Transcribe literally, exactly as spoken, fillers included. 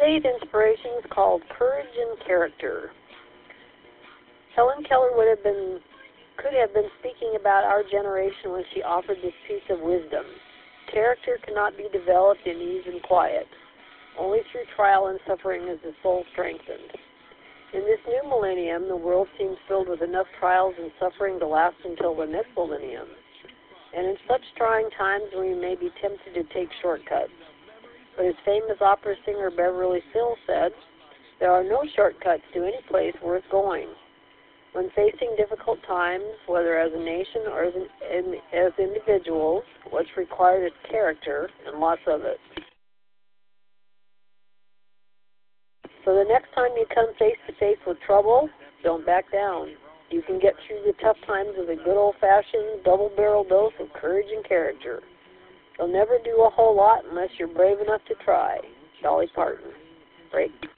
Today's inspiration is called Courage and Character. Helen Keller would have been, could have been speaking about our generation when she offered this piece of wisdom. Character cannot be developed in ease and quiet. Only through trial and suffering is the soul strengthened. In this new millennium, the world seems filled with enough trials and suffering to last until the next millennium. And in such trying times, we may be tempted to take shortcuts. But as famous opera singer Beverly Sills said, there are no shortcuts to any place worth going. When facing difficult times, whether as a nation or as, an, as individuals, what's required is character, and lots of it. So the next time you come face to face with trouble, don't back down. You can get through the tough times with a good old-fashioned double-barrel dose of courage and character. You'll never do a whole lot unless you're brave enough to try. Dolly Parton. Break.